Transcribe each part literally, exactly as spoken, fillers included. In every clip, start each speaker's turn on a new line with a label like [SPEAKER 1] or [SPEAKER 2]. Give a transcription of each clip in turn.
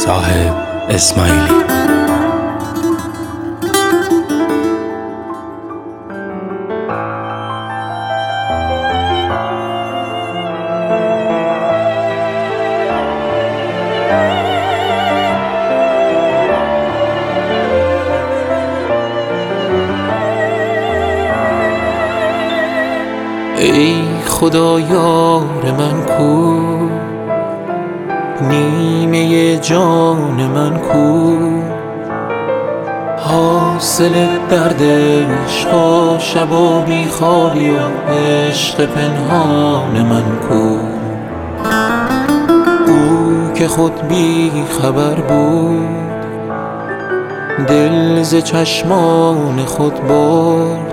[SPEAKER 1] صاحب اسماعیلی.
[SPEAKER 2] ای خدا یار من کو، نیمه جان من کو، حاصل درد عشق و شب و بیخوابی و عشق پنهان من کو. او که خود بی خبر بود، دل ز چشمان خود برد،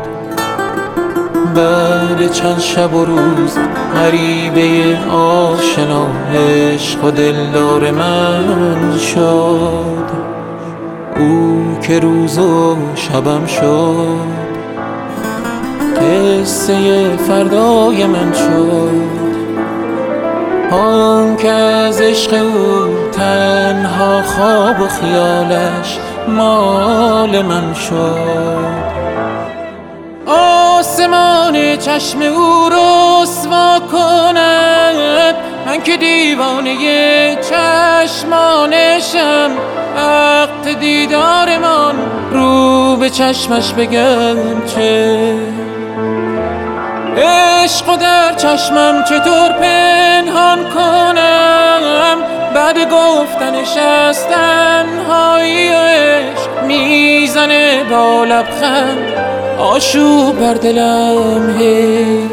[SPEAKER 2] بعد چند شب و روز غریبه آشنا عشق و دلدار من شد. او که روز و شبم شد، قصه فردای من شد. آن که از عشق او تنها خواب و خیالش مال من شد. آسمان چشم او رسوا کند، من که دیوانه چشمانشم. وقت دیدارمان رو به چشمش بگم چه عشق و در چشمم چطور پنهان کنم. بعد گفتنش از تنهایی و عشق میزنه با لبخند آشوب بر دلم. هی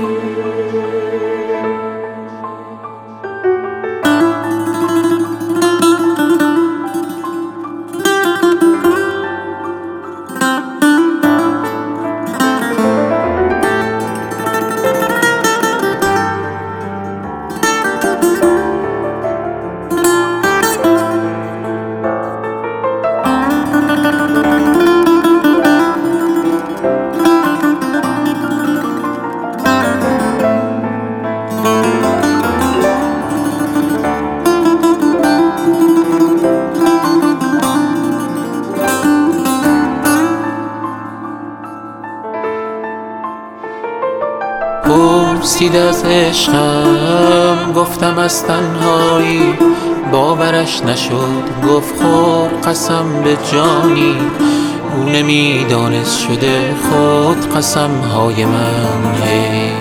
[SPEAKER 2] پرسید از عشقم، گفتم از تنهایی باورش نشد. گفت خور قسم به جانی، او نمیدانست شده خود قسم های من حیف.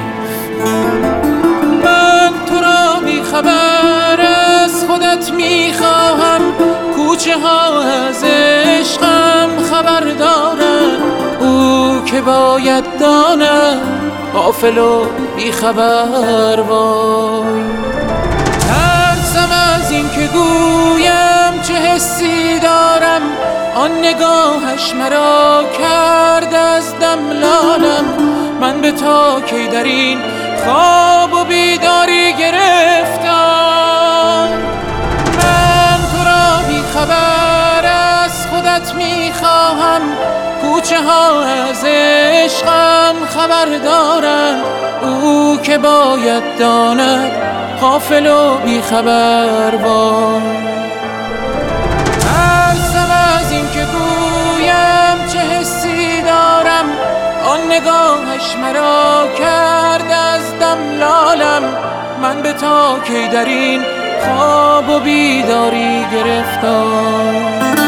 [SPEAKER 2] من تو را بی خبر از خودت میخواهم، کوچه ها از عشقم خبر دارم. او که باید داند غافل و بی خبر وای. ترسم از این که گویم چه حسی دارم، آن نگاهش مرا کرد از دم لالم. من به تا کی در این خواب و بیداری گرفتم. من تو را بی خبر از خودت میخواهم، کوچه ها از عشقم خبر دارم. او که باید داند غافل و بی خبر وای. ترسم از این که گویم چه حسی دارم، آن نگاهش مرا کرد از دم لالم. من به تا کی در این خواب و بیداری گرفتم.